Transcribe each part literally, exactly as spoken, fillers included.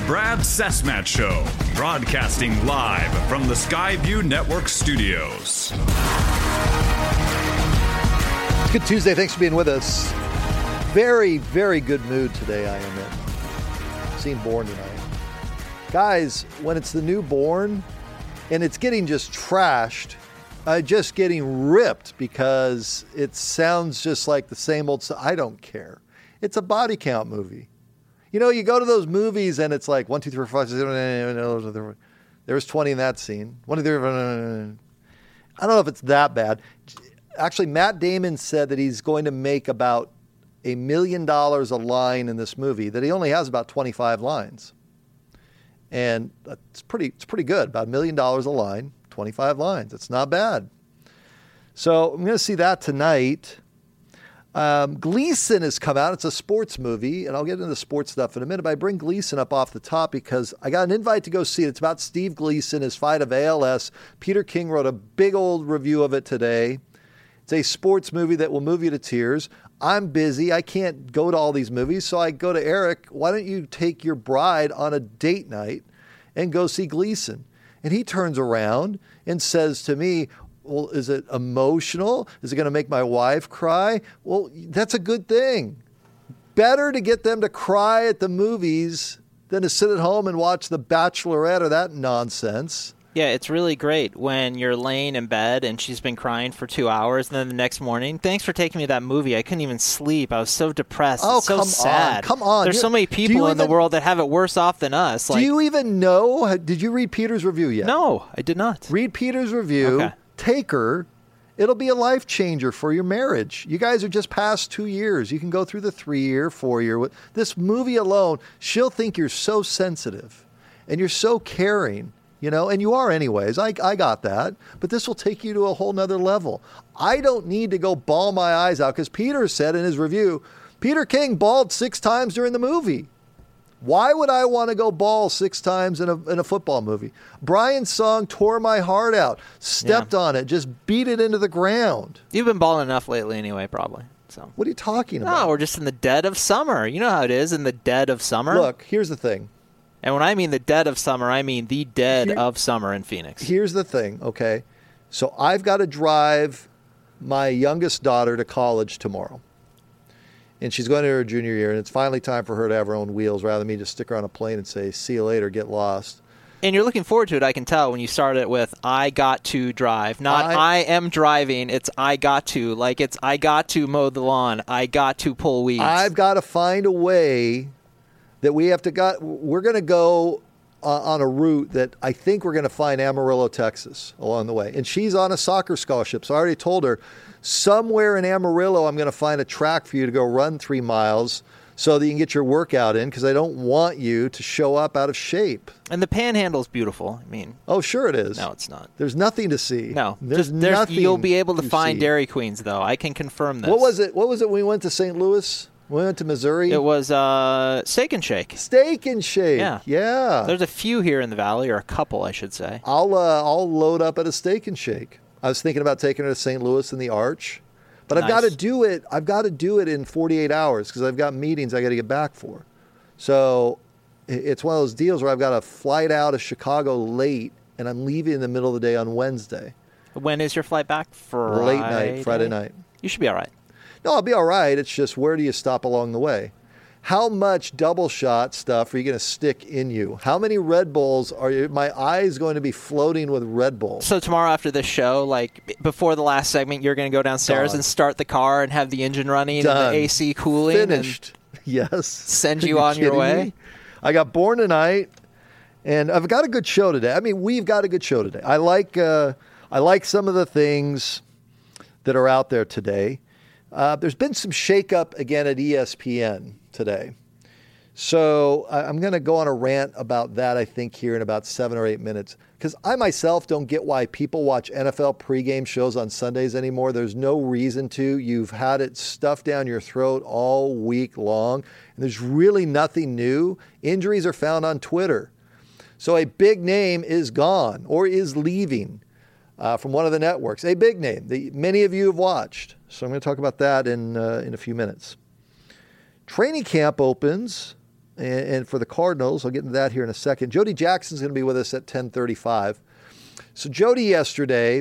Brad Cessmat Show, broadcasting live from the Skyview Network studios. It's Good Tuesday. Thanks for being with us. Very, very good mood today I am in. Seeing Bourne tonight. Guys, when it's the new Bourne and it's getting just trashed, uh, just getting ripped because it sounds just like the same old stuff, I don't care. It's a body count movie. You know, you go to those movies and it's like one, two, three, four, five, six, seven, eight, nine, ten, there was twenty in that scene. One, two, three, four, I don't know if it's that bad. Actually, Matt Damon said that he's going to make about a million dollars a line in this movie, that he only has about twenty-five lines. And it's pretty, it's pretty good. About a million dollars a line, twenty-five lines. It's not bad. So I'm going to see that tonight. Um, Gleason has come out. It's a sports movie, and I'll get into the sports stuff in a minute, but I bring Gleason up off the top because I got an invite to go see it. It's about Steve Gleason, his fight of A L S. Peter King wrote a big old review of it today. It's a sports movie that will move you to tears. I'm busy. I can't go to all these movies, so I go to Eric. Why don't you take your bride on a date night and go see Gleason? And he turns around and says to me, well, is it emotional? Is it going to make my wife cry? Well, that's a good thing. Better to get them to cry at the movies than to sit at home and watch The Bachelorette or that nonsense. Yeah, it's really great when you're laying in bed and she's been crying for two hours, and then the next morning, thanks for taking me to that movie. I couldn't even sleep. I was so depressed. Oh, it's so come sad. on. Come on. There's you, so many people in even, the world that have it worse off than us. Like, do you even know? Did you read Peter's review yet? No, I did not. Read Peter's review. Okay. Take her. It'll be a life changer for your marriage. You guys are just past two years. You can go through the three-year, four-year. This movie alone, she'll think you're so sensitive and you're so caring. You know, and you are anyways. I, I got that. But this will take you to a whole nother level. I don't need to go bawl my eyes out because Peter said in his review, Peter King bawled six times during the movie. Why would I want to go bawl six times in a in a football movie? Brian's song tore my heart out. Stepped yeah. on it. Just beat it into the ground. You've been balling enough lately anyway, probably. So what are you talking about? No, we're just in the dead of summer. You know how it is in the dead of summer. Look, here's the thing. And when I mean the dead of summer, I mean the dead Here, of summer in Phoenix. Here's the thing, okay? So I've got to drive my youngest daughter to college tomorrow. And she's going to her junior year, and it's finally time for her to have her own wheels rather than me just stick her on a plane and say, see you later, get lost. And you're looking forward to it, I can tell, when you start it with, I got to drive. Not, I, I am driving, it's I got to. Like, it's I got to mow the lawn. I got to pull weeds. I've got to find a way that we have to got, we're going to go uh, on a route that I think we're going to find Amarillo, Texas along the way. And she's on a soccer scholarship. So I already told her somewhere in Amarillo, I'm going to find a track for you to go run three miles so that you can get your workout in because I don't want you to show up out of shape. And the Panhandle's beautiful. I mean, oh, sure it is. No, it's not. There's nothing to see. No, there's, just, there's nothing. You'll be able to, to find see. Dairy Queens, though. I can confirm this. What was it? What was it when we went to Saint Louis? We went to Missouri. It was uh, Steak and Shake. Steak and Shake. Yeah, yeah. There's a few here in the valley, or a couple, I should say. I'll uh, I'll load up at a Steak and Shake. I was thinking about taking her to Saint Louis and the Arch, but nice. I've got to do it. I've got to do it in forty-eight hours because I've got meetings I got to get back for. So it's one of those deals where I've got a flight out of Chicago late, and I'm leaving in the middle of the day on Wednesday. When is your flight back? Friday? Late night, Friday night. You should be all right. No, I'll be all right. It's just where do you stop along the way? How much double shot stuff are you going to stick in you? How many Red Bulls are you, my eyes going to be floating with Red Bull? So tomorrow after this show, like before the last segment, you're going to go downstairs Done. and start the car and have the engine running Done. and the A C cooling. Finished. And yes. Send you, you on your way. Me? I got Bourne tonight, and I've got a good show today. I mean, we've got a good show today. I like, uh, I like some of the things that are out there today. Uh, there's been some shakeup again at E S P N today. So I'm going to go on a rant about that, I think, here in about seven or eight minutes. Because I myself don't get why people watch N F L pregame shows on Sundays anymore. There's no reason to. You've had it stuffed down your throat all week long. And there's really nothing new. Injuries are found on Twitter. So a big name is gone or is leaving uh, from one of the networks. A big name that many of you have watched. So I'm going to talk about that in uh, in a few minutes. Training camp opens and, and for the Cardinals, I'll get into that here in a second. Jody Jackson's going to be with us at ten thirty-five. So Jody yesterday,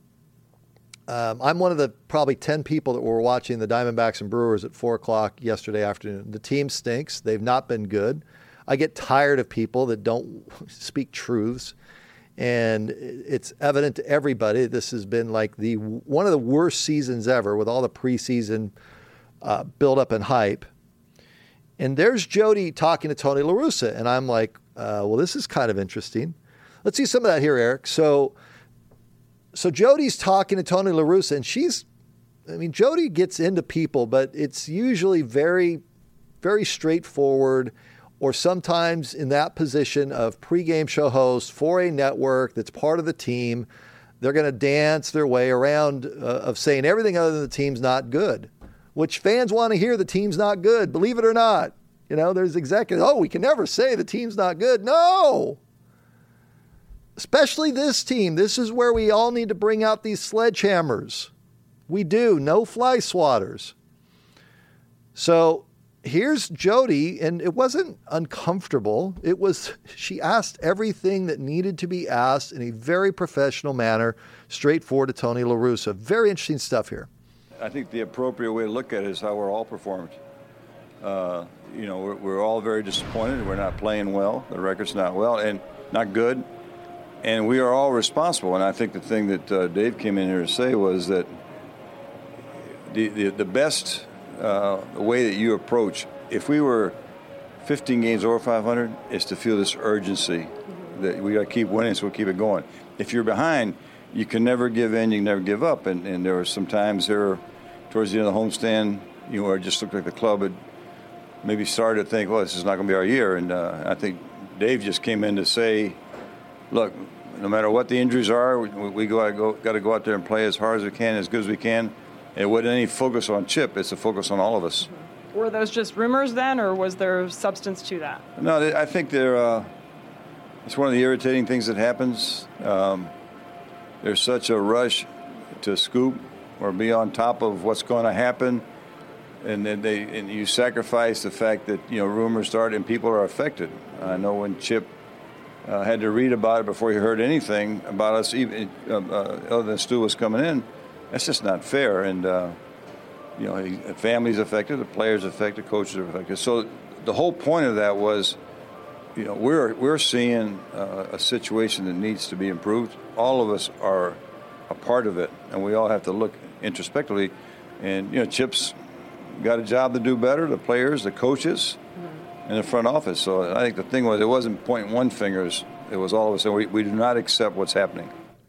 um, I'm one of the probably ten people that were watching the Diamondbacks and Brewers at four o'clock yesterday afternoon. The team stinks. They've not been good. I get tired of people that don't speak truths. And it's evident to everybody this has been like the one of the worst seasons ever with all the preseason uh, build-up and hype. And there's Jody talking to Tony La Russa, and I'm like, uh, well, this is kind of interesting. Let's see some of that here, Eric. So, so Jody's talking to Tony La Russa, and she's, I mean, Jody gets into people, but it's usually very, very straightforward, or sometimes in that position of pregame show host for a network that's part of the team. They're going to dance their way around uh, of saying everything other than the team's not good, which fans want to hear. The team's not good, believe it or not. You know, there's executives, oh, we can never say the team's not good. No! Especially this team. This is where we all need to bring out these sledgehammers. We do. No fly swatters. So here's Jody, and it wasn't uncomfortable. It was, she asked everything that needed to be asked in a very professional manner, straightforward to Tony La Russa. Very interesting stuff here. I think the appropriate way to look at it is how we're all performed. Uh, you know, we're, we're all very disappointed. We're not playing well. The record's not well and not good. And we are all responsible. And I think the thing that uh, Dave came in here to say was that the, the, the best uh, way that you approach, if we were fifteen games over five hundred, is to feel this urgency that we got to keep winning, so we'll keep it going. If you're behind, you can never give in, you can never give up. And, and there were some times there towards the end of the homestand, you know, where it just looked like the club had maybe started to think, well, this is not going to be our year. And uh, I think Dave just came in to say, look, no matter what the injuries are, we, we go, go, got to go out there and play as hard as we can, as good as we can. It wasn't any focus on Chip. It's a focus on all of us. Were those just rumors then, or was there substance to that? No, I think they're, uh, it's one of the irritating things that happens. Um, there's such a rush to scoop or be on top of what's going to happen, and then they and you sacrifice the fact that, you know, rumors start and people are affected. I know when Chip uh, had to read about it before he heard anything about us, even uh, uh, other than Stu was coming in. That's just not fair. And uh, you know, he, the family's affected, the players affected, coaches are affected. So the whole point of that was, you know, we're we're seeing uh, a situation that needs to be improved. All of us are a part of it, and we all have to look introspectively. And, you know, Chip's got a job to do better, the players, the coaches, mm-hmm. and the front office. So I think the thing was, it wasn't pointing one fingers. It was all of us. And we, we do not accept what's happening.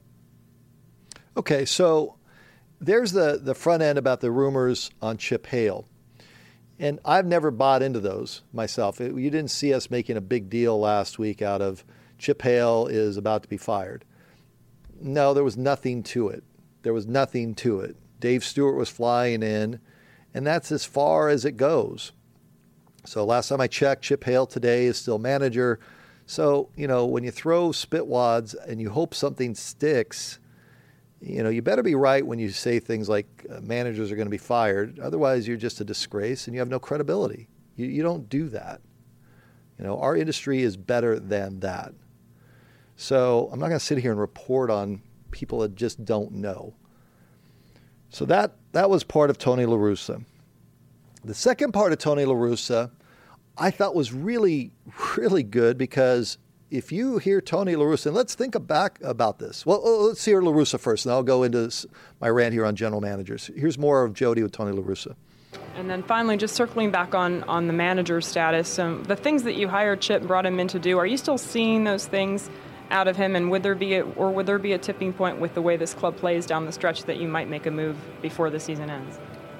Okay, so there's the, the front end about the rumors on Chip Hale. And I've never bought into those myself. It, you didn't see us making a big deal last week out of Chip Hale is about to be fired. No, there was nothing to it. There was nothing to it. Dave Stewart was flying in, and that's as far as it goes. So last time I checked, Chip Hale today is still manager. So, you know, when you throw spitwads and you hope something sticks, you know, you better be right when you say things like uh, managers are going to be fired. Otherwise, you're just a disgrace and you have no credibility. You, you don't do that. You know, our industry is better than that. So I'm not going to sit here and report on people that just don't know. So that that was part of Tony La Russa. The second part of Tony La Russa I thought was really, really good, because if you hear Tony La Russa, and let's think back about this. Well, let's hear La Russa first, and I'll go into this, my rant here on general managers. Here's more of Jody with Tony La Russa. And then finally, just circling back on, on the manager status, um, the things that you hired Chip and brought him in to do, are you still seeing those things out of him? And would there be a, or would there be a tipping point with the way this club plays down the stretch that you might make a move before the season ends?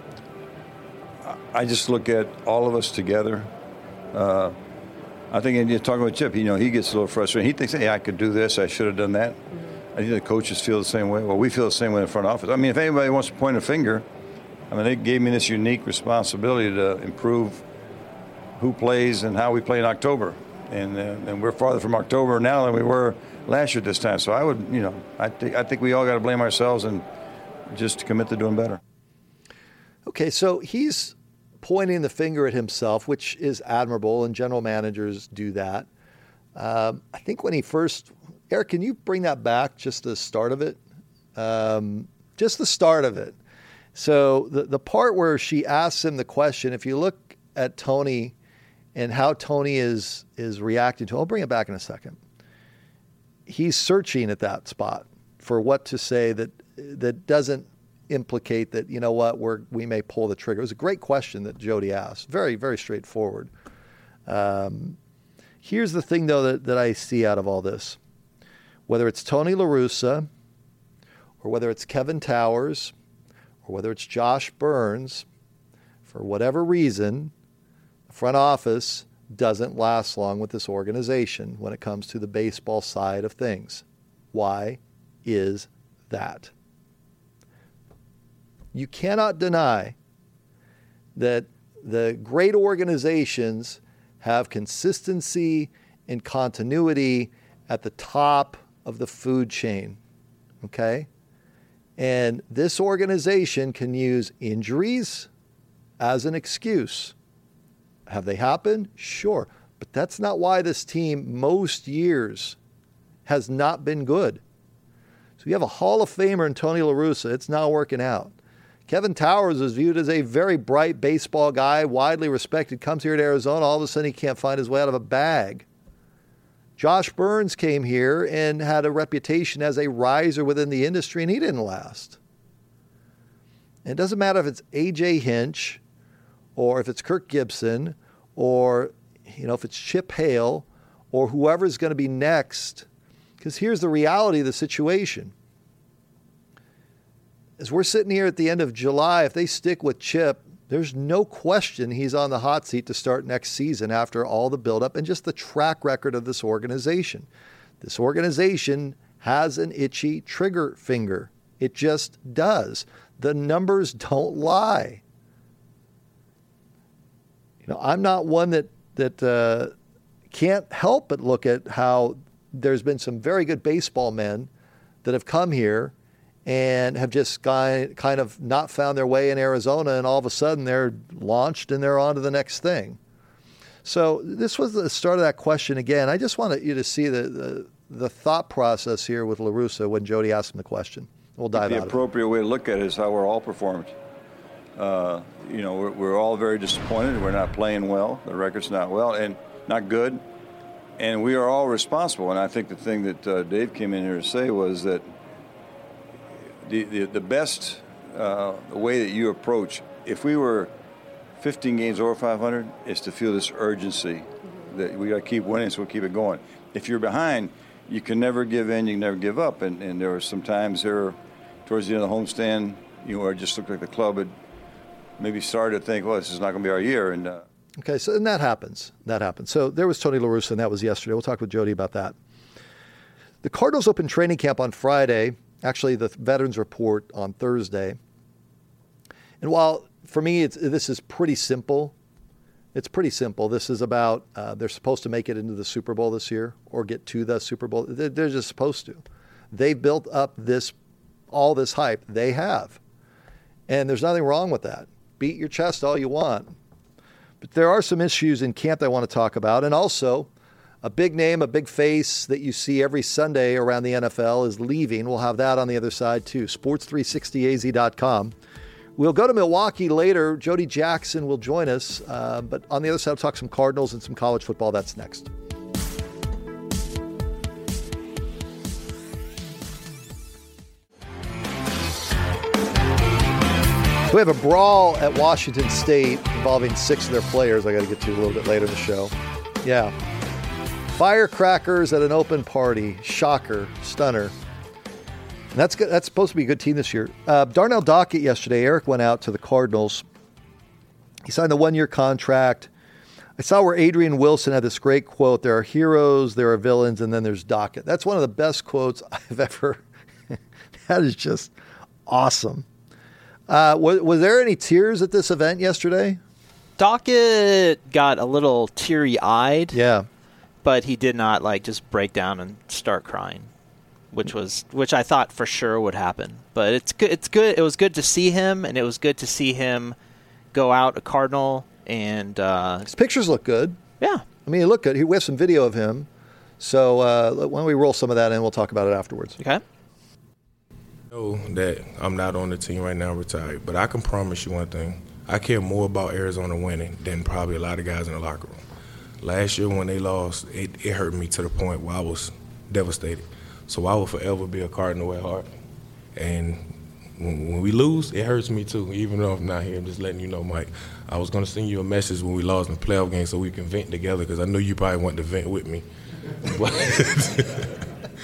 I just look at all of us together. Uh, I think in talking with Chip, you know, he gets a little frustrated. He thinks, hey, I could do this. I should have done that. Mm-hmm. I think the coaches feel the same way. Well, we feel the same way in the front office. I mean, if anybody wants to point a finger, I mean, they gave me this unique responsibility to improve who plays and how we play in October. And uh, and we're farther from October now than we were last year at this time. So I would, you know, I think I think we all got to blame ourselves and just commit to doing better. Okay, so he's pointing the finger at himself, which is admirable, and general managers do that. Um, I think when he first, Eric, can you bring that back, just the start of it? Um, just the start of it. So the, the part where she asks him the question, if you look at Tony and how Tony is is reacting to, I'll bring it back in a second. He's searching at that spot for what to say that that doesn't implicate that, you know what, we're, we may pull the trigger. It was a great question that Jody asked. Very, very straightforward. Um, here's the thing, though, that, that I see out of all this. Whether it's Tony La Russa or whether it's Kevin Towers or whether it's Josh Burns, for whatever reason, the front office doesn't last long with this organization when it comes to the baseball side of things. Why is that? You cannot deny that the great organizations have consistency and continuity at the top of the food chain, okay? And this organization can use injuries as an excuse. Have they happened? Sure. But that's not why this team most years has not been good. So you have a Hall of Famer in Tony La Russa. It's not working out. Kevin Towers is viewed as a very bright baseball guy, widely respected, comes here to Arizona. All of a sudden, he can't find his way out of a bag. Josh Burns came here and had a reputation as a riser within the industry, and he didn't last. And it doesn't matter if it's A J Hinch or if it's Kirk Gibson or, you know, if it's Chip Hale or whoever's going to be next, because here's the reality of the situation. As we're sitting here at the end of July, if they stick with Chip, there's no question he's on the hot seat to start next season after all the buildup and just the track record of this organization. This organization has an itchy trigger finger. It just does. The numbers don't lie. You know, I'm not one that that uh, can't help but look at how there's been some very good baseball men that have come here and have just kind of not found their way in Arizona, and all of a sudden they're launched and they're on to the next thing. So this was the start of that question again. I just wanted you to see the the, the thought process here with La Russa when Jody asked him the question. We'll dive the out of it. The appropriate way to look at it is how we're all performed. Uh, you know, we're, we're all very disappointed. We're not playing well. The record's not well and not good. And we are all responsible. And I think the thing that uh, Dave came in here to say was that The, the, the best uh, way that you approach, if we were fifteen games over five hundred, is to feel this urgency that we got to keep winning, so we'll keep it going. If you're behind, you can never give in, you can never give up. And, and there were some times there towards the end of the homestand, you know, where it just looked like the club had maybe started to think, well, this is not going to be our year. And uh, Okay, so and that happens. That happens. So there was Tony La Russa, and that was yesterday. We'll talk with Jody about that. The Cardinals opened training camp on Friday. Actually, the Veterans Report on Thursday. And while, for me, it's, this is pretty simple, it's pretty simple. This is about uh, they're supposed to make it into the Super Bowl this year or get to the Super Bowl. They're, they're just supposed to. They built up this, all this hype. They have. And there's nothing wrong with that. Beat your chest all you want. But there are some issues in camp that I want to talk about. And also, a big name, a big face that you see every Sunday around the N F L is leaving. We'll have that on the other side, too. sports three sixty A Z dot com. We'll go to Milwaukee later. Jody Jackson will join us. Uh, but on the other side, we'll talk some Cardinals and some college football. That's next. We have a brawl at Washington State involving six of their players I got to get to a little bit later in the show. Yeah. Firecrackers at an open party. Shocker. Stunner. And that's good. That's supposed to be a good team this year. Uh, Darnell Dockett yesterday, Eric went out to the Cardinals. He signed a one-year contract. I saw where Adrian Wilson had this great quote, there are heroes, there are villains, and then there's Dockett. That's one of the best quotes I've ever. That is just awesome. Uh, was, was there any tears at this event yesterday? Dockett got a little teary-eyed. Yeah. But he did not like just break down and start crying, which was which I thought for sure would happen. But it's good. It's good. It was good to see him, and it was good to see him go out a Cardinal and uh, his pictures look good. Yeah, I mean, he looked good. We have some video of him. So uh, why don't we roll some of that in? We'll talk about it afterwards. Okay. I know that I'm not on the team right now, retired, but I can promise you one thing. I care more about Arizona winning than probably a lot of guys in the locker room. Last year when they lost, it, it hurt me to the point where I was devastated. So I will forever be a Cardinal at heart. And when, when we lose, it hurts me too, even though I'm not here. I'm just letting you know, Mike. I was going to send you a message when we lost in the playoff game so we can vent together because I knew you probably want to vent with me. But,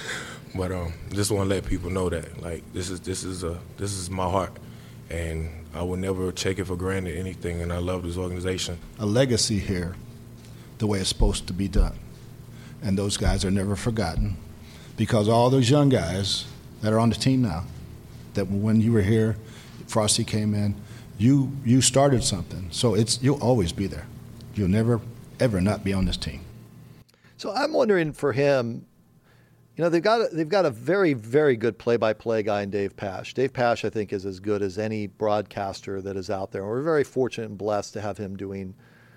but um, just want to let people know that, like, this is this is a this is my heart, and I will never take it for granted anything. And I love this organization. A legacy here, the way it's supposed to be done, and those guys are never forgotten, because all those young guys that are on the team now, that when you were here, Frosty came in, you you started something. So it's you'll always be there. You'll never ever not be on this team. So I'm wondering for him, you know, they've got a, they've got a very, very good play-by-play guy in Dave Pasch. Dave Pasch, I think, is as good as any broadcaster that is out there. And we're very fortunate and blessed to have him doing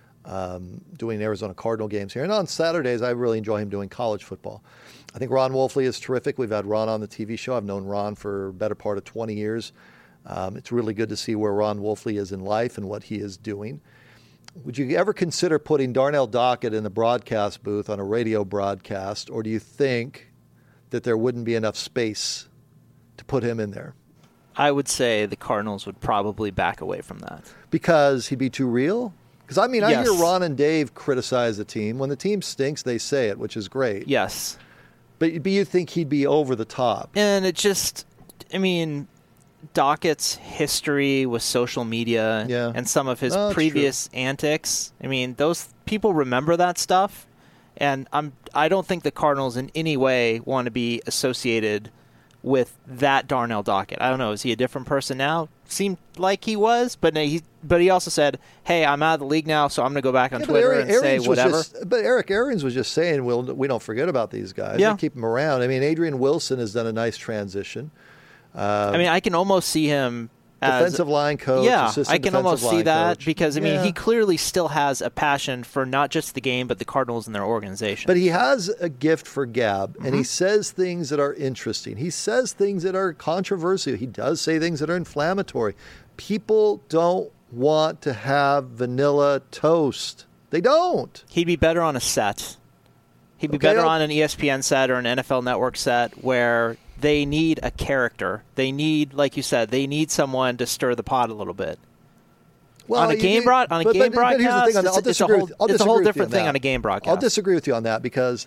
um, doing Arizona Cardinal games here. And on Saturdays, I really enjoy him doing college football. I think Ron Wolfley is terrific. We've had Ron on the T V show. I've known Ron for a better part of twenty years. Um, it's really good to see where Ron Wolfley is in life and what he is doing. Would you ever consider putting Darnell Dockett in the broadcast booth on a radio broadcast, or do you think that there wouldn't be enough space to put him in there? I would say the Cardinals would probably back away from that. Because he'd be too real? Because, I mean, yes. I hear Ron and Dave criticize the team. When the team stinks, they say it, which is great. Yes. But, but you think he'd be over the top. And it just, I mean, Dockett's history with social media yeah. and some of his oh, previous true. antics, I mean, those people remember that stuff. And I'm, I don't think the Cardinals in any way want to be associated with that Darnell Dockett. I don't know. Is he a different person now? Seemed like he was, but he but he also said, hey, I'm out of the league now, so I'm going to go back on yeah, Twitter Arians, and say Arians whatever. Just, but Eric Arians was just saying, we'll, we don't forget about these guys. Yeah. We keep them around. I mean, Adrian Wilson has done a nice transition. Um, I mean, I can almost see him as defensive line coach. Yeah, assistant I can almost see that coach. because, I mean, yeah. he clearly still has a passion for not just the game, but the Cardinals and their organization. But he has a gift for gab, mm-hmm. and he says things that are interesting. He says things that are controversial. He does say things that are inflammatory. People don't want to have vanilla toast. They don't. He'd be better on a set. He'd be Okay, better I'll- on an E S P N set or an N F L Network set where they need a character. They need, like you said, they need someone to stir the pot a little bit. Well, on a you game do- broad, on a but- game but- but here's the broadcast, thing on that. I'll it's, it's a disagree whole, with- I'll it's a disagree whole with you different on thing that. on a game broadcast. I'll disagree with you on that because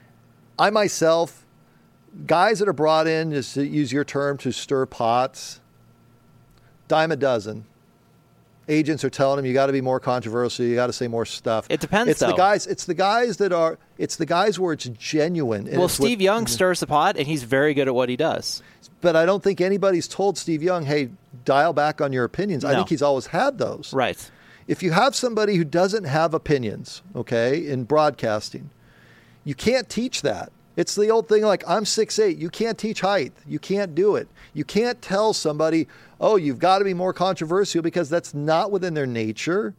I myself, guys that are brought in, just to use your term, to stir pots, dime a dozen. Agents are telling them you got to be more controversial. You got to say more stuff. It depends, It's the though. guys. It's the guys that are. It's the guys where it's genuine. and Well, it's what- Steve Young stirs the pot, and he's very good at what he does. But I don't think anybody's told Steve Young, "Hey, dial back on your opinions." I No. think he's always had those. Right. If you have somebody who doesn't have opinions, okay, in broadcasting, you can't teach that. It's the old thing like, I'm six eight. You can't teach height. You can't do it. You can't tell somebody, oh, you've got to be more controversial, because that's not within their nature.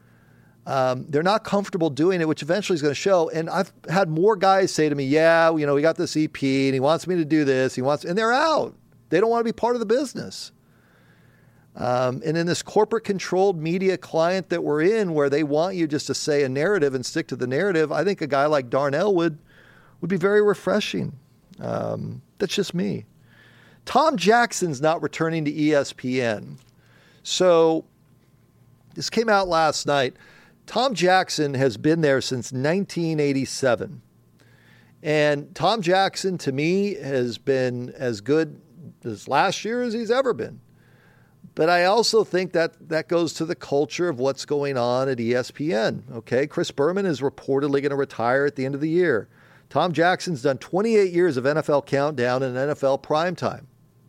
Um, they're not comfortable doing it, which eventually is going to show. And I've had more guys say to me, yeah, you know, we got this E P and he wants me to do this. He wants, and they're out. They don't want to be part of the business. Um, and in this corporate controlled media client that we're in, where they want you just to say a narrative and stick to the narrative, I think a guy like Darnell would, would be very refreshing. Um, that's just me. Tom Jackson's not returning to E S P N. So this came out last night. Tom Jackson has been there since nineteen eighty-seven. And Tom Jackson, to me, has been as good this last year as he's ever been. But I also think that that goes to the culture of what's going on at E S P N. Okay, Chris Berman is reportedly going to retire at the end of the year. Tom Jackson's done twenty-eight years of N F L Countdown and N F L Primetime.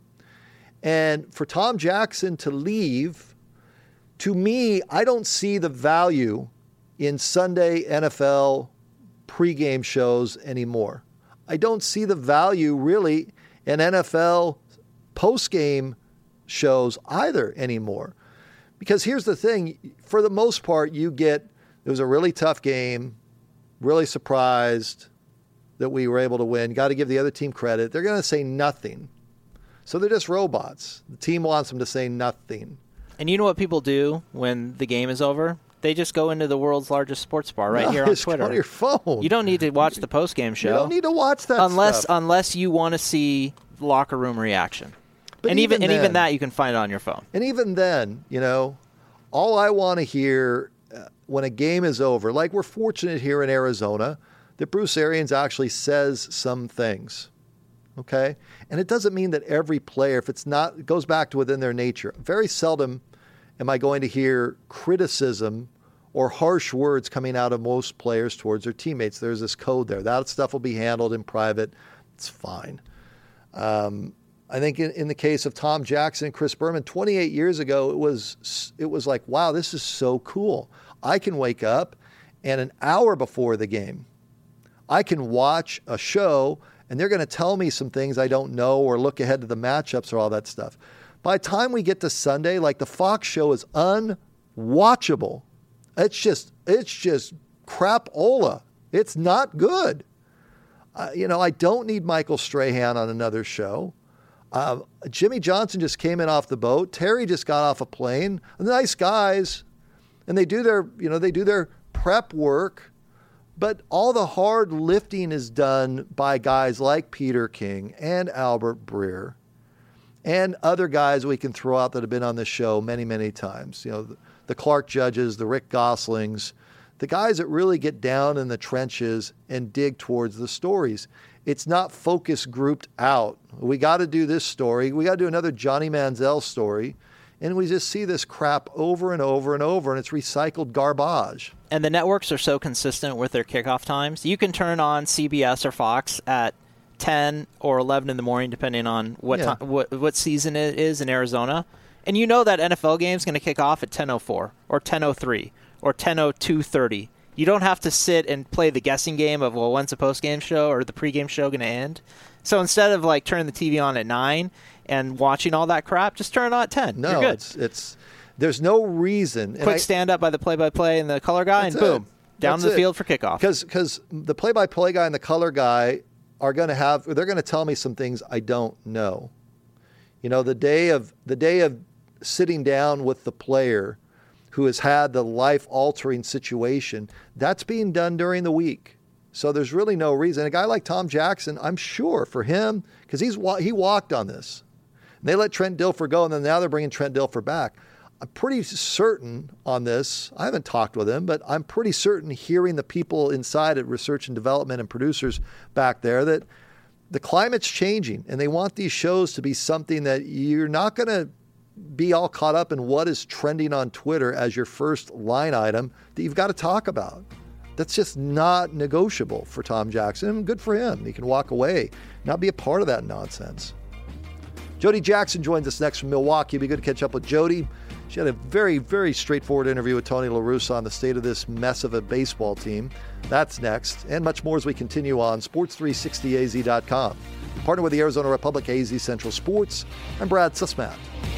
And for Tom Jackson to leave, to me, I don't see the value in Sunday N F L pregame shows anymore. I don't see the value really in N F L postgame shows either anymore, Because here's the thing, for the most part, you get, it was a really tough game, really surprised that we were able to win. Got to give the other team credit. They're going to say nothing. So they're just robots. The team wants them to say nothing. And you know what people do when the game is over? They just go into the world's largest sports bar right no, here on just Twitter. Go on your phone. You don't need to watch the post-game show. You don't need to watch that unless stuff. unless you want to see locker room reaction. But and even, even and then, even that you can find on your phone. And even then, you know, all I want to hear uh, when a game is over, like we're fortunate here in Arizona, that Bruce Arians actually says some things. Okay? And it doesn't mean that every player, if it's not, it goes back to within their nature. Very seldom am I going to hear criticism or harsh words coming out of most players towards their teammates. There's this code there. That stuff will be handled in private. It's fine. Um, I think in, in the case of Tom Jackson and Chris Berman, twenty-eight years ago, it was it was like, wow, this is so cool. I can wake up and an hour before the game, I can watch a show and they're going to tell me some things I don't know or look ahead to the matchups or all that stuff. By the time we get to Sunday, like the Fox show is unwatchable. It's just it's just crapola. It's not good. Uh, you know, I don't need Michael Strahan on another show. Uh, Jimmy Johnson just came in off the boat. Terry just got off a plane. Nice guys, and they do their, you know, they do their prep work, but all the hard lifting is done by guys like Peter King and Albert Breer, and other guys we can throw out that have been on this show many, many times. You know, the, the Clark Judges, the Rick Goslings, the guys that really get down in the trenches and dig towards the stories. It's not focus grouped out. We got to do this story. We got to do another Johnny Manziel story. And we just see this crap over and over and over, and it's recycled garbage. And the networks are so consistent with their kickoff times. You can turn on C B S or Fox at ten or eleven in the morning, depending on what Yeah. time, what what season it is in Arizona. And you know that N F L game is going to kick off at ten oh four or ten oh three or ten oh two thirty. You don't have to sit and play the guessing game of, well, when's the post-game show or the pre-game show going to end? So instead of like turning the T V on at nine and watching all that crap, just turn it on at ten. No, You're good. it's it's there's no reason. Quick stand-up by the play-by-play and the color guy, and That's boom, it. down That's the it. field for kickoff. Because the play-by-play guy and the color guy are going to have, they're going to tell me some things I don't know. You know, the day of the day of sitting down with the player who has had the life-altering situation, that's being done during the week. So there's really no reason. A guy like Tom Jackson, I'm sure for him, because he's he walked on this. And they let Trent Dilfer go, and then now they're bringing Trent Dilfer back. I'm pretty certain on this. I haven't talked with him, but I'm pretty certain hearing the people inside at research and development and producers back there that the climate's changing, and they want these shows to be something that you're not going to be all caught up in what is trending on Twitter as your first line item that you've got to talk about. That's just not negotiable for Tom Jackson. Good for him. He can walk away, not be a part of that nonsense. Jody Jackson joins us next from Milwaukee. It'd be good to catch up with Jody. She had a very, very straightforward interview with Tony La Russa on the state of this mess of a baseball team. That's next, and much more as we continue on sports three sixty A Z dot com. Partner with the Arizona Republic A Z Central Sports. I'm Brad Sussman.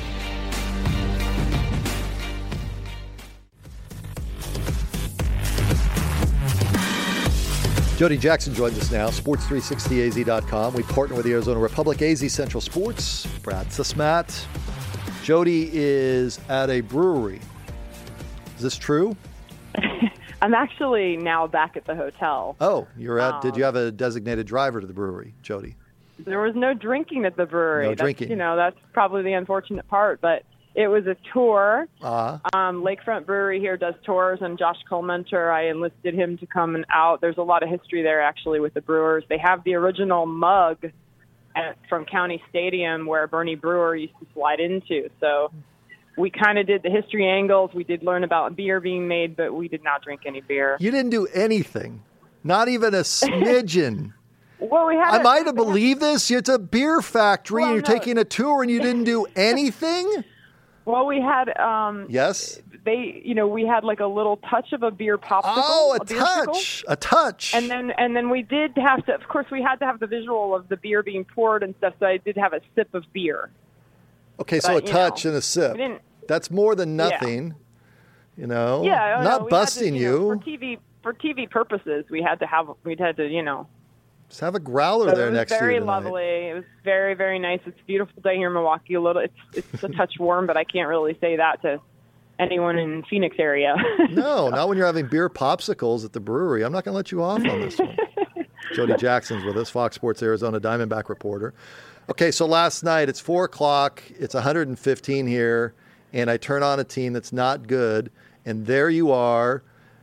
Jody Jackson joins us now, sports three sixty A Z dot com. We partner with the Arizona Republic, A Z Central Sports. Brad Sussman. Jody is at a brewery. Is this true? I'm actually now back at the hotel. Oh, you're at, Um, did you have a designated driver to the brewery, Jody? There was no drinking at the brewery. No That's, drinking. You know, that's probably the unfortunate part, but it was a tour. Uh, Um, Lakefront Brewery here does tours, and Josh Colementor, I enlisted him to come and out. There's a lot of history there, actually, with the Brewers. They have the original mug at, from County Stadium where Bernie Brewer used to slide into. So we kind of did the history angles. We did learn about beer being made, but we did not drink any beer. you didn't do anything, not even a smidgen. Well, we had Am a- I to believe this? It's a beer factory, Well, and you're no. taking a tour, and you didn't do anything? Well, we had um, Yes? they, you know, we had like a little touch of a beer popsicle. Oh, a beer pickle. touch. A touch. And then, and then we did have to. Of course, we had to have the visual of the beer being poured and stuff. So I did have a sip of beer. Okay, so but, a you touch know, and a sip. We didn't. That's more than nothing. Yeah. You know, yeah, not no, busting to, you. you. Know, for T V for T V purposes, we had to have we'd had to you know. Just have a growler so there next to you. Very tonight. lovely. It was very very nice. It's a beautiful day here in Milwaukee. A little, it's it's a touch warm, but I can't really say that to anyone in Phoenix area. No, not when you're having beer popsicles at the brewery. I'm not going to let you off on this one. Jody Jackson's with us, Fox Sports Arizona Diamondback reporter. Okay, so last night it's four o'clock. It's one hundred fifteen here, and I turn on a team that's not good, and there you are,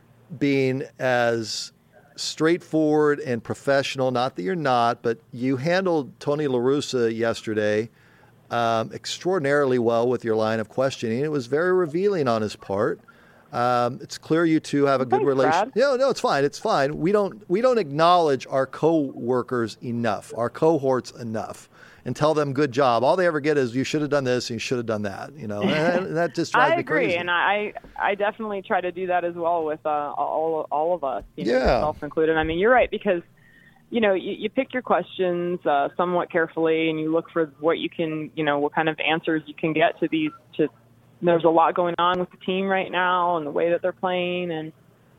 being as straightforward and professional. Not that you're not, but you handled Tony La Russa yesterday um, extraordinarily well with your line of questioning. It was very revealing on his part. Um, it's clear you two have a good relationship. No, no, it's fine. It's fine. We don't we don't acknowledge our co-workers enough, our cohorts enough, and tell them good job. All they ever get is you should have done this and you should have done that. You know, and that just drives I me agree, crazy. and I I definitely try to do that as well with uh, all all of us, you know, Yeah. yourself included. I mean, you're right because you know you, you pick your questions uh, somewhat carefully, and you look for what you can, you know, what kind of answers you can get to these to. There's a lot going on with the team right now and the way that they're playing. And,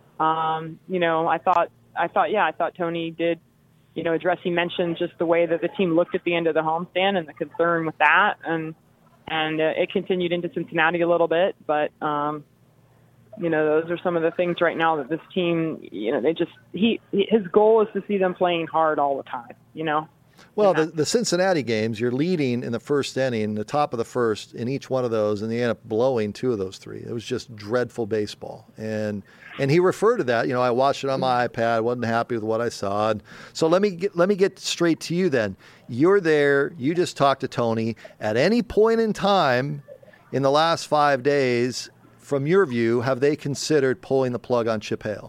um, you know, I thought, I thought, yeah, I thought Tony did, you know, address, he mentioned just the way that the team looked at the end of the homestand and the concern with that. And, and uh, it continued into Cincinnati a little bit, but, um, you know, those are some of the things right now that this team, you know, they just, he, his goal is to see them playing hard all the time, you know? Well, the, the Cincinnati games, you're leading in the first inning, the top of the first in each one of those, and they end up blowing two of those three. It was just dreadful baseball. And and he referred to that. You know, I watched it on my iPad, wasn't happy with what I saw. And so let me get, let me get straight to you then. You're there. You just talked to Tony. At any point in time in the last five days, from your view, have they considered pulling the plug on Chip Hale?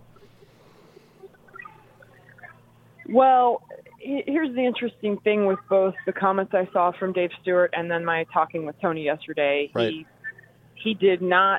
Well, here's the interesting thing with both the comments I saw from Dave Stewart and then my talking with Tony yesterday. Right. He he did not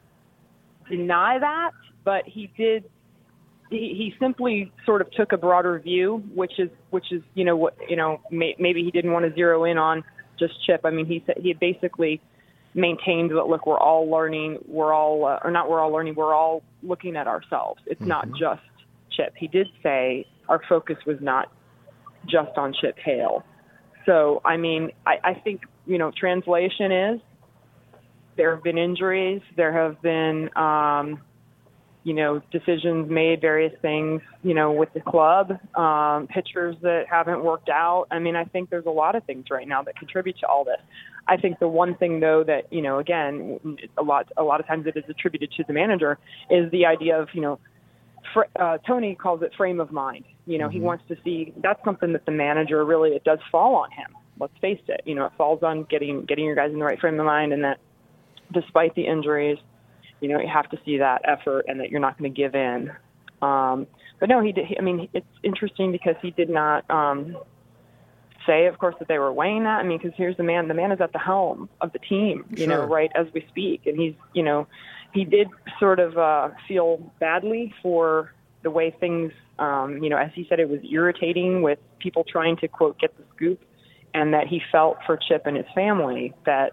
deny that, but he did. He, he simply sort of took a broader view, which is which is you know what you know may, maybe he didn't want to zero in on just Chip. I mean, he said he had basically maintained that look, we're all learning, we're all uh, or not, we're all learning, we're all looking at ourselves. It's mm-hmm. not just Chip. He did say our focus was not just on Chip Hale. So, I mean, I, I think, you know, translation is there have been injuries. There have been, um, you know, decisions made, various things, you know, with the club, um, pitchers that haven't worked out. I mean, I think there's a lot of things right now that contribute to all this. I think the one thing, though, that, you know, again, a lot, a lot of times it is attributed to the manager is the idea of, you know, fr- uh, Tony calls it frame of mind. You know, mm-hmm. he wants to see, that's something that the manager really, it does fall on him. Let's face it. You know, it falls on getting getting your guys in the right frame of mind, and that despite the injuries, you know, you have to see that effort and that you're not going to give in. Um, but no, he did. He, I mean, it's interesting because he did not um, say, of course, that they were weighing that. I mean, because here's the man, the man is at the helm of the team, you Sure. know, right as we speak. And he's, you know, he did sort of uh, feel badly for the way things, um, you know, as he said, it was irritating with people trying to, quote, get the scoop, and that he felt for Chip and his family that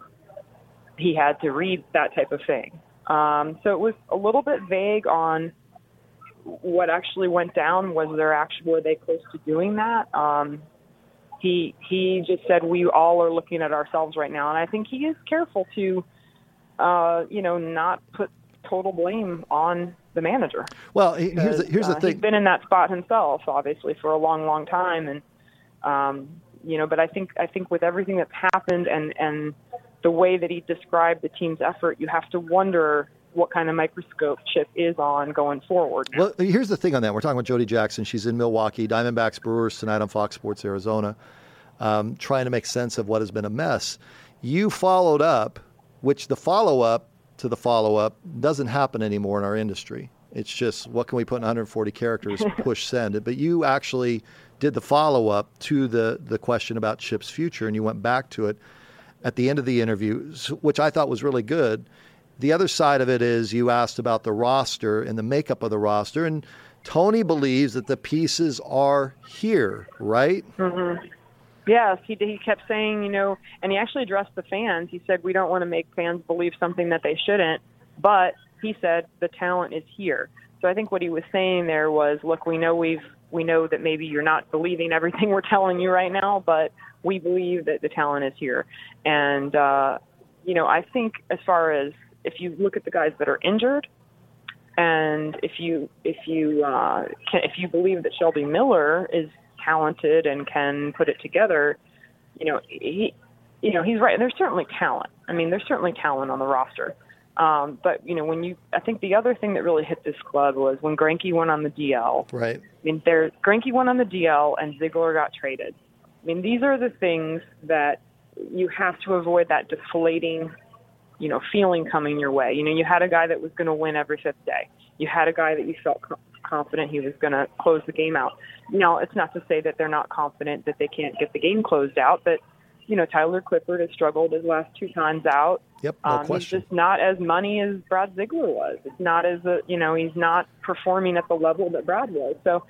he had to read that type of thing. Um, so it was a little bit vague on what actually went down. Was there actually, were they close to doing that? Um, he he just said we all are looking at ourselves right now, and I think he is careful to, uh, you know, not put total blame on the manager. Well, here's the, here's the uh, thing. He's been in that spot himself, obviously, for a long, long time, and um, you know. But I think I think with everything that's happened and and the way that he described the team's effort, you have to wonder what kind of microscope Chip is on going forward now. Well, here's the thing on that. We're talking with Jody Jackson. She's in Milwaukee. Diamondbacks Brewers tonight on Fox Sports Arizona, um, trying to make sense of what has been a mess. You followed up, which the follow-up to the follow-up doesn't happen anymore in our industry. It's just, what can we put in one hundred forty characters, push send. But you actually did the follow-up to the, the question about Chip's future, and you went back to it at the end of the interview, which I thought was really good. The other side of it is you asked about the roster and the makeup of the roster, and Tony believes that the pieces are here, right? Mm-hmm. Yes, he he kept saying, you know, and he actually addressed the fans. He said, we don't want to make fans believe something that they shouldn't, but he said the talent is here. So I think what he was saying there was, look, we know we've we know that maybe you're not believing everything we're telling you right now, but we believe that the talent is here. And, uh, you know, I think as far as if you look at the guys that are injured, and if you if you uh, can, if you believe that Shelby Miller is talented and can put it together, you know, he, you know, he's right. There's certainly talent. I mean, there's certainly talent on the roster. Um, but, you know, when you, I think the other thing that really hit this club was when Greinke went on the D L. Right. I mean, there, Greinke went on the D L and Ziegler got traded. I mean, these are the things that you have to avoid, that deflating, you know, feeling coming your way. You know, you had a guy that was going to win every fifth day. You had a guy that you felt co- confident he was going to close the game out. Now, it's not to say that they're not confident that they can't get the game closed out, but, you know, Tyler Clippard has struggled his last two times out. Yep, no um, question. He's just not as money as Brad Ziegler was. It's not as, a, you know, he's not performing at the level that Brad was. So,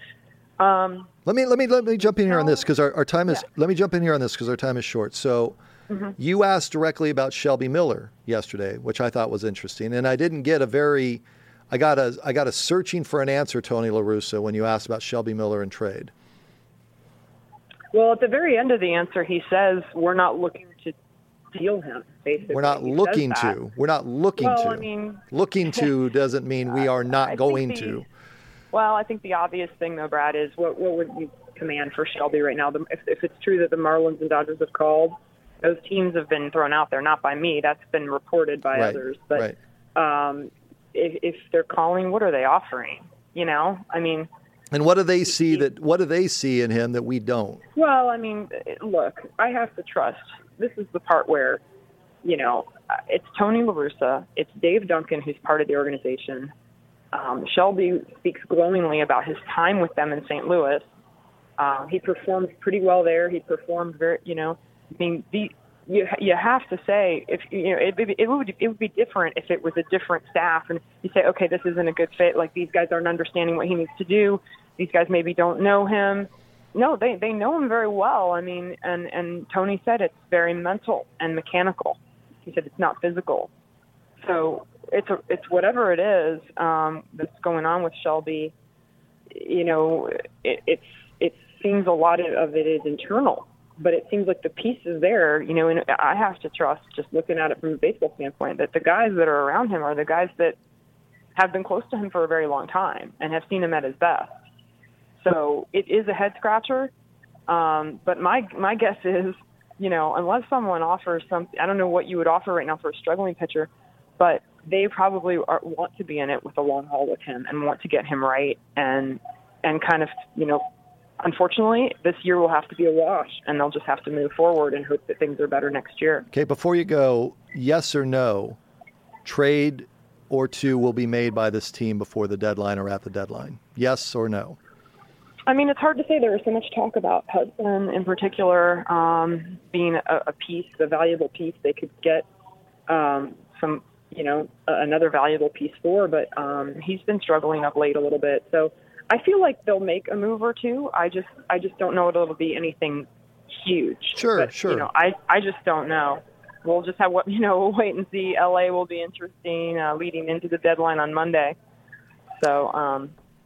um, let me let me let me jump in here on this because our, our time is. Yeah. Let me jump in here on this because our time is short. So, mm-hmm. you asked directly about Shelby Miller yesterday, which I thought was interesting, and I didn't get a very. I got a I got a searching for an answer, Tony La Russa, when you asked about Shelby Miller and trade. Well, at the very end of the answer, he says we're not looking to deal him. Basically, we're not he looking to. We're not looking well, to. I mean, looking to doesn't mean we are not I going the, to. Well, I think the obvious thing, though, Brad, is what what would you command for Shelby right now? The, if, if it's true that the Marlins and Dodgers have called, those teams have been thrown out there, not by me. That's been reported by right. others. But right. um, if, if they're calling, what are they offering? You know, I mean. And what do they see that? What do they see in him that we don't? Well, I mean, look, I have to trust. This is the part where, you know, it's Tony La Russa, it's Dave Duncan, who's part of the organization. Um, Shelby speaks glowingly about his time with them in Saint Louis. Uh, he performed pretty well there. He performed very, you know, I mean, the, you you have to say if you know it, it would it would be different if it was a different staff and you say, okay, this isn't a good fit. Like these guys aren't understanding what he needs to do. These guys maybe don't know him. No, they they know him very well. I mean, and and Tony said it's very mental and mechanical. He said it's not physical. So it's a, it's whatever it is um, that's going on with Shelby. You know, it, it's it seems a lot of it is internal, but it seems like the pieces there. You know, and I have to trust, just looking at it from a baseball standpoint, that the guys that are around him are the guys that have been close to him for a very long time and have seen him at his best. So it is a head scratcher. Um, but my my guess is, you know, unless someone offers something, I don't know what you would offer right now for a struggling pitcher, but they probably are, want to be in it with the long haul with him and want to get him right. And, and kind of, you know, unfortunately, this year will have to be a wash, and they'll just have to move forward and hope that things are better next year. Okay, before you go, yes or no, trade or two will be made by this team before the deadline or at the deadline? Yes or no? I mean, it's hard to say. There was so much talk about Hudson in particular um, being a, a piece, a valuable piece they could get um, some, you know, another valuable piece for, but um, he's been struggling of late a little bit. So I feel like they'll make a move or two. I just, I just don't know if it'll be anything huge. Sure, but, sure. You know, I, I just don't know. We'll just have what, you know, we'll wait and see. L A will be interesting uh, leading into the deadline on Monday. So um,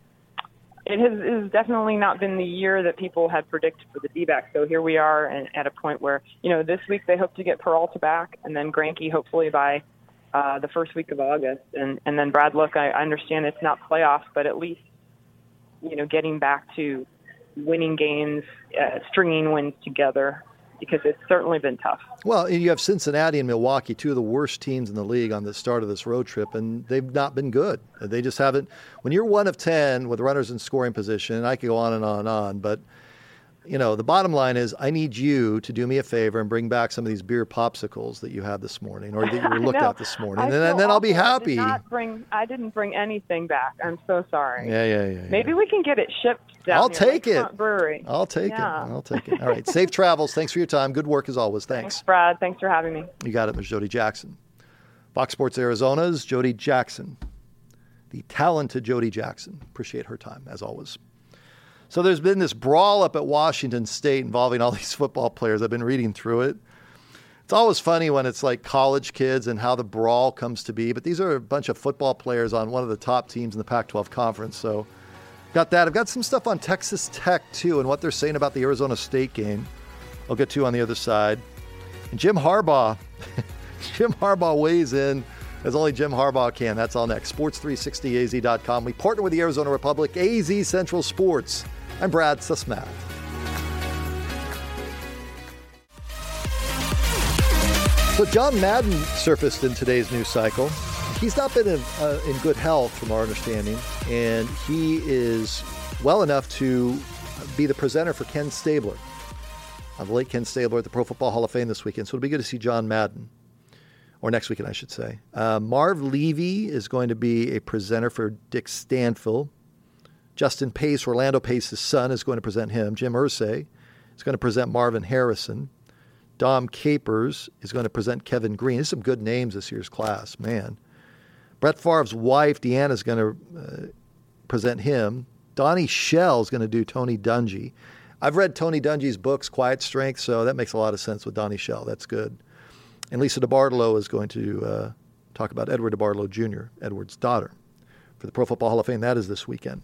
it has, it has definitely not been the year that people had predicted for the D-backs. So here we are and, at a point where, you know, this week they hope to get Peralta back, and then Greinke hopefully by uh, the first week of August. And, and then Brad, look, I, I understand it's not playoffs, but at least, you know, getting back to winning games, uh, stringing wins together, because it's certainly been tough. Well, you have Cincinnati and Milwaukee, two of the worst teams in the league on the start of this road trip, and they've not been good. They just haven't. When you're one of ten with runners in scoring position, I could go on and on and on, but you know, the bottom line is I need you to do me a favor and bring back some of these beer popsicles that you have this morning, or that you were looked at this morning, and then, and then I'll be happy. I, did not bring, I didn't bring anything back. I'm so sorry. Yeah, yeah, yeah. yeah. Maybe we can get it shipped down I'll here, take it. Lakefront Brewery. I'll take yeah. it. I'll take it. All right. Safe travels. Thanks for your time. Good work as always. Thanks. Thanks, Brad. Thanks for having me. You got it, Miz Jody Jackson. Fox Sports Arizona's Jody Jackson. The talented Jody Jackson. Appreciate her time, as always. So there's been this brawl up at Washington State involving all these football players. I've been reading through it. It's always funny when it's like college kids and how the brawl comes to be. But these are a bunch of football players on one of the top teams in the Pac twelve conference. So got that. I've got some stuff on Texas Tech, too, and what they're saying about the Arizona State game. I'll get to on the other side. And Jim Harbaugh. Jim Harbaugh weighs in as only Jim Harbaugh can. That's all next. sports three sixty A Z dot com. We partner with the Arizona Republic, A Z Central Sports. I'm Brad Sussman. So John Madden surfaced in today's news cycle. He's not been in, uh, in good health, from our understanding, and he is well enough to be the presenter for Ken Stabler. Uh, the late Ken Stabler at the Pro Football Hall of Fame this weekend. So it'll be good to see John Madden, or next weekend, I should say. Uh, Marv Levy is going to be a presenter for Dick Stanfill. Justin Pace, Orlando Pace's son, is going to present him. Jim Irsay is going to present Marvin Harrison. Dom Capers is going to present Kevin Green. There's some good names this year's class, man. Brett Favre's wife, Deanna, is going to uh, present him. Donnie Shell is going to do Tony Dungy. I've read Tony Dungy's books, Quiet Strength, so that makes a lot of sense with Donnie Shell. That's good. And Lisa DeBartolo is going to uh, talk about Edward DeBartolo Junior, Edward's daughter, for the Pro Football Hall of Fame. That is this weekend.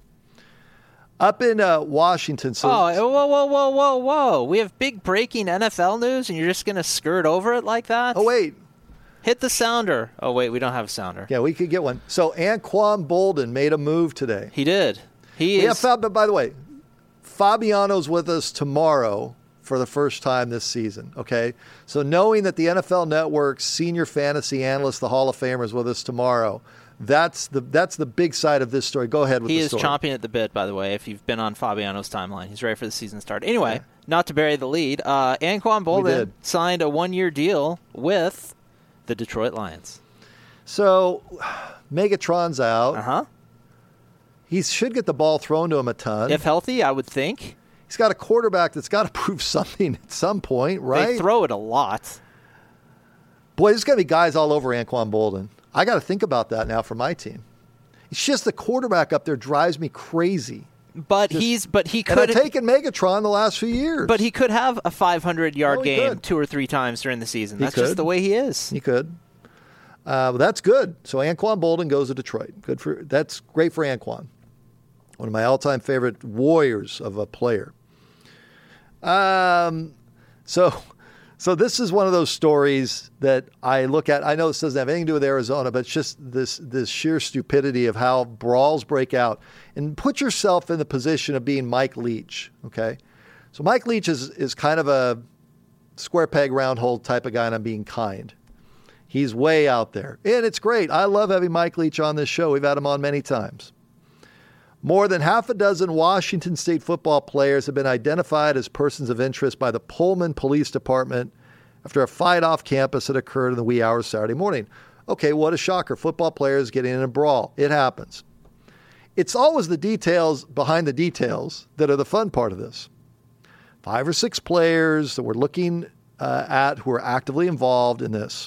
Up in uh, Washington. So oh, whoa, whoa, whoa, whoa, whoa. We have big breaking N F L news, and you're just going to skirt over it like that? Oh, wait. Hit the sounder. Oh, wait, we don't have a sounder. Yeah, we could get one. So Anquan Boldin made a move today. He did. He yeah, is. Fab, but by the way, Fabiano's with us tomorrow for the first time this season, okay? So knowing that the N F L Network's senior fantasy analyst, the Hall of Famer, is with us tomorrow, That's the that's the big side of this story. Go ahead with he the is story. chomping at the bit, by the way, if you've been on Fabiano's timeline. He's ready for the season start. Anyway, yeah. Not to bury the lead, uh, Anquan Boldin signed a one-year deal with the Detroit Lions. So Megatron's out. Uh-huh. He should get the ball thrown to him a ton. If healthy, I would think. He's got a quarterback that's got to prove something at some point, right? They throw it a lot. Boy, there's going to be guys all over Anquan Boldin. I got to think about that now for my team. It's just the quarterback up there drives me crazy. But just, he's but he could and I've taken Megatron the last few years. But he could have a five hundred yard oh, game could. two or three times during the season. He That's could. just the way he is. He could. Uh, well, that's good. So Anquan Boldin goes to Detroit. Good for that's great for Anquan. One of my all-time favorite warriors of a player. Um, so. So this is one of those stories that I look at. I know this doesn't have anything to do with Arizona, but it's just this this sheer stupidity of how brawls break out. And put yourself in the position of being Mike Leach, okay? So Mike Leach is, is kind of a square peg, round hole type of guy, and I'm being kind. He's way out there. And it's great. I love having Mike Leach on this show. We've had him on many times. More than half a dozen Washington State football players have been identified as persons of interest by the Pullman Police Department after a fight off campus that occurred in the wee hours Saturday morning. Okay, what a shocker. Football players getting in a brawl. It happens. It's always the details behind the details that are the fun part of this. Five or six players that we're looking uh, at who are actively involved in this.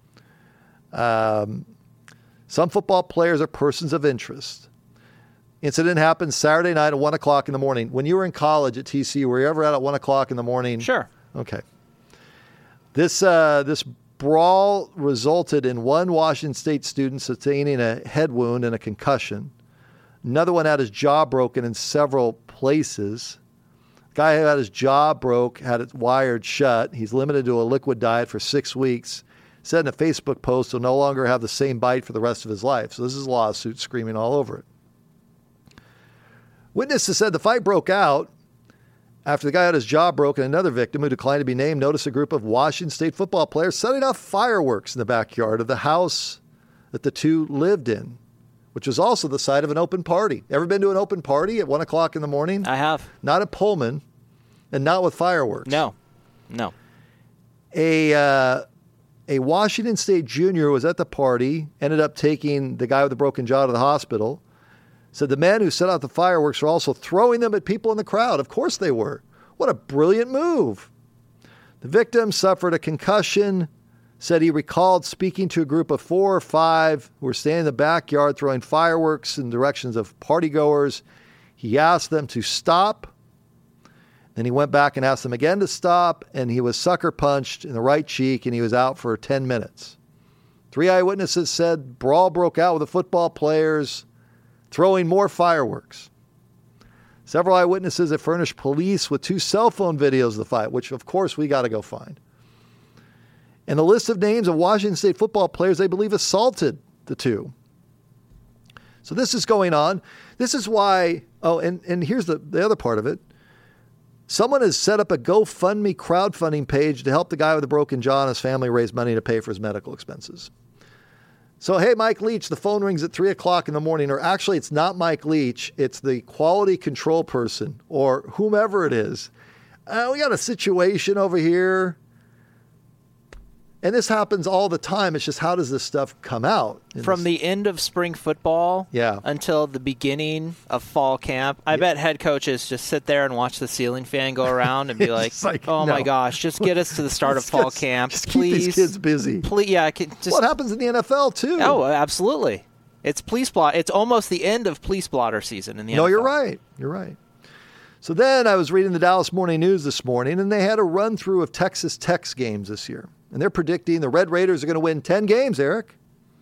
Um, some football players are persons of interest. Incident happened Saturday night at one o'clock in the morning. When you were in college at T C U, were you ever out at one o'clock in the morning? Sure. Okay. This uh, this brawl resulted in one Washington State student sustaining a head wound and a concussion. Another one had his jaw broken in several places. The guy who had his jaw broke had it wired shut. He's limited to a liquid diet for six weeks. Said in a Facebook post he'll no longer have the same bite for the rest of his life. So this is a lawsuit screaming all over it. Witnesses said the fight broke out after the guy had his jaw broken. Another victim, who declined to be named, noticed a group of Washington State football players setting off fireworks in the backyard of the house that the two lived in, which was also the site of an open party. Ever been to an open party at one o'clock in the morning? I have. Not at Pullman, and not with fireworks. No, no. A uh, a Washington State junior was at the party, ended up taking the guy with the broken jaw to the hospital. Said the men who set out the fireworks were also throwing them at people in the crowd. Of course they were. What a brilliant move. The victim suffered a concussion. Said he recalled speaking to a group of four or five who were standing in the backyard throwing fireworks in directions of partygoers. He asked them to stop. Then he went back and asked them again to stop, and he was sucker punched in the right cheek, and he was out for ten minutes. Three eyewitnesses said brawl broke out with the football players throwing more fireworks. Several eyewitnesses have furnished police with two cell phone videos of the fight, which, of course, we got to go find. And the list of names of Washington State football players they believe assaulted the two. So this is going on. This is why, oh, and, and here's the, the other part of it. Someone has set up a GoFundMe crowdfunding page to help the guy with a broken jaw and his family raise money to pay for his medical expenses. So, hey, Mike Leach, the phone rings at three o'clock in the morning, or actually it's not Mike Leach, it's the quality control person or whomever it is. Uh, we got a situation over here. And this happens all the time. It's just, how does this stuff come out? From this? the end of spring football yeah. until the beginning of fall camp, I yeah. bet head coaches just sit there and watch the ceiling fan go around and be like, like, oh, no. my gosh, just get us to the start of fall just, camp, just please. Keep these kids busy. Please, yeah, just, well, it happens in the N F L, too. Oh, absolutely. It's police blot. It's almost the end of police blotter season in the no, N F L. No, you're right. You're right. So then I was reading the Dallas Morning News this morning, and they had a run-through of Texas Tech's games this year. And they're predicting the Red Raiders are going to win ten games, Eric.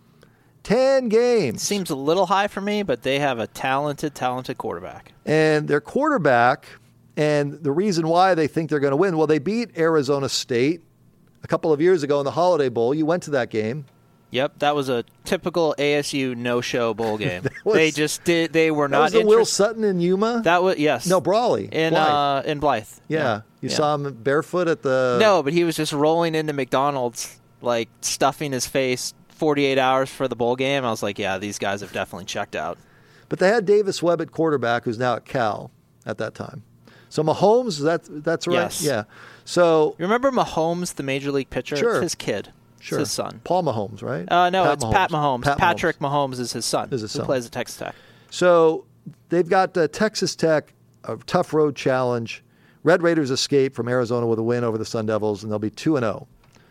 ten games. Seems a little high for me, but they have a talented, talented quarterback. And their quarterback, and the reason why they think they're going to win, well, they beat Arizona State a couple of years ago in the Holiday Bowl. You went to that game. Yep, that was a typical A S U no-show bowl game. was, they just did. They were that not. Was the interest- Will Sutton in Yuma? That was yes. No, Brawley in Blythe. Uh, in Blythe. Yeah, yeah. you yeah. saw him barefoot at the. No, but he was just rolling into McDonald's, like stuffing his face. forty-eight hours for the bowl game. I was like, yeah, these guys have definitely checked out. But they had Davis Webb at quarterback, who's now at Cal at that time. So Mahomes, that that's right. Yes. Yeah. So you remember Mahomes, the major league pitcher? Sure. It's his kid. Sure. It's his son. Paul Mahomes, right? Uh, no, Pat it's Mahomes. Pat Mahomes. Pat Patrick Mahomes. Mahomes is his son. Is his who son. plays at Texas Tech. So they've got uh, Texas Tech, a tough road challenge. Red Raiders escape from Arizona with a win over the Sun Devils, and they'll be two and zero.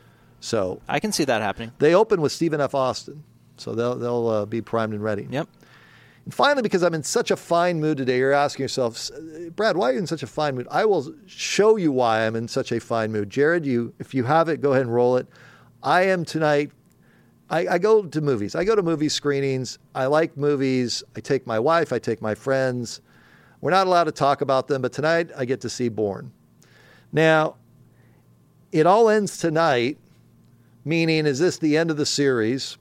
So I can see that happening. They open with Stephen F. Austin, so they'll they'll uh, be primed and ready. Yep. And finally, because I'm in such a fine mood today, you're asking yourself, Brad, why are you in such a fine mood? I will show you why I'm in such a fine mood. Jared, you if you have it, go ahead and roll it. I am tonight. I, I go to movies. I go to movie screenings. I like movies. I take my wife. I take my friends. We're not allowed to talk about them, but tonight I get to see Bourne. Now, it all ends tonight, meaning is this the end of the series?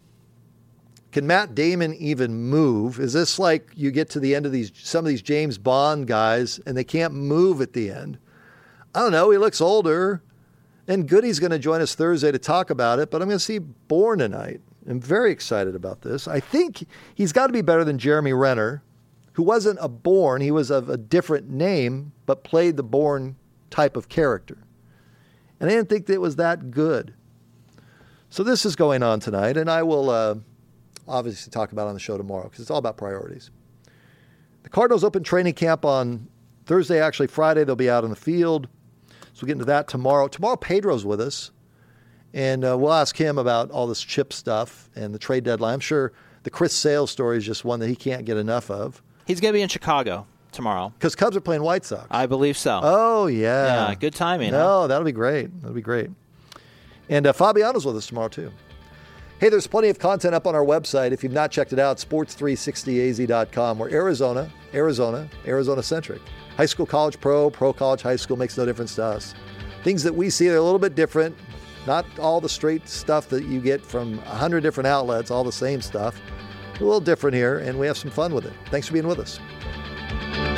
Can Matt Damon even move? Is this like you get to the end of these some of these James Bond guys and they can't move at the end? I don't know. He looks older. And Goody's going to join us Thursday to talk about it, but I'm going to see Bourne tonight. I'm very excited about this. I think he's got to be better than Jeremy Renner, who wasn't a Bourne. He was of a different name, but played the Bourne type of character. And I didn't think that it was that good. So this is going on tonight, and I will uh, obviously talk about it on the show tomorrow because it's all about priorities. The Cardinals open training camp on Thursday, actually Friday. They'll be out on the field. So we'll get into that tomorrow. Tomorrow, Pedro's with us, and uh, we'll ask him about all this chip stuff and the trade deadline. I'm sure the Chris Sale story is just one that he can't get enough of. He's going to be in Chicago tomorrow. Because Cubs are playing White Sox. I believe so. Oh, yeah. Yeah, good timing. No, huh? that'll be great. That'll be great. And uh, Fabiano's with us tomorrow, too. Hey, there's plenty of content up on our website. If you've not checked it out, sports three sixty a z dot com. We're Arizona, Arizona, Arizona-centric. High school, college, pro, pro, college, high school makes no difference to us. Things that we see are a little bit different. Not all the straight stuff that you get from a hundred different outlets, all the same stuff. A little different here, and we have some fun with it. Thanks for being with us.